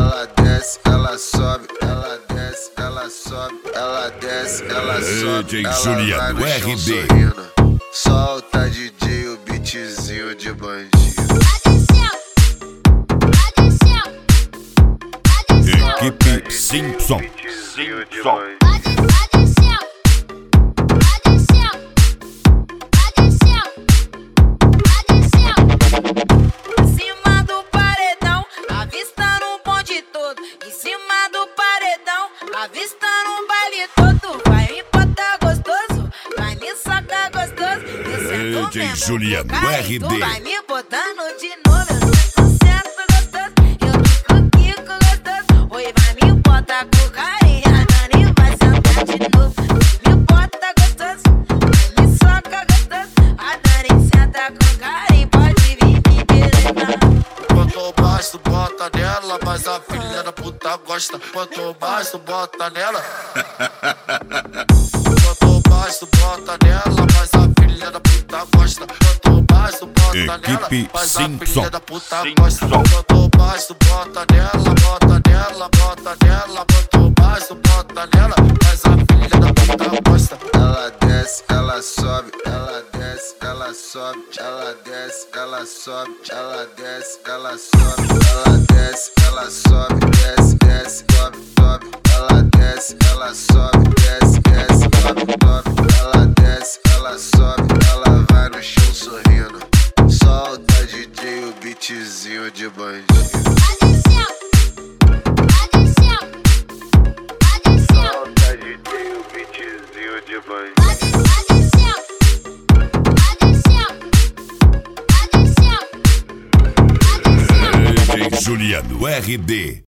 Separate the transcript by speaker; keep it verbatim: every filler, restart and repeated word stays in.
Speaker 1: ela desce, ela sobe, ela desce, ela sobe, ela desce, ela sobe,
Speaker 2: D J
Speaker 1: ela
Speaker 2: Juliano
Speaker 1: vai no chão
Speaker 2: R D.
Speaker 1: sorrindo. Solta D J o beatzinho de bandido.
Speaker 2: Equipe Simpson.
Speaker 1: Simpson.
Speaker 3: Avista no baile todo, vai me botar gostoso, vai me sacar gostoso.
Speaker 2: D J Juliano R D.
Speaker 3: Vai me botando de novo, eu tô sucesso gostoso, eu fico quico gostoso. Oi, vai me botar com carinho, a Dani vai sentar de novo. Me bota gostoso, vai me soca gostoso, a Dani senta com carinho, pode vir me querer.
Speaker 4: Quanto mais tu bota nela, mas a filha da puta gosta. Quanto mais tu bota nela, quanto mais tu bota nela, mas a filha da puta gosta. Quanto mais tu bota nela, mas a filha da puta gosta. Quanto mais tu bota nela, bota nela, bota nela. Quanto mais tu bota nela, mas a filha da puta gosta.
Speaker 1: Ela desce, ela sobe, ela desce, ela sobe, ela desce, ela sobe, ela desce, ela sobe, ela desce, ela sobe, desce, desce, sobe, sobe, ela desce, ela sobe, desce, desce, sobe, sobe, ela desce, ela sobe, ela vai no chão sorrindo. Solta D J o beatzinho de bandido. Solta D J o beatzinho de bandido.
Speaker 2: D J Juliano R D.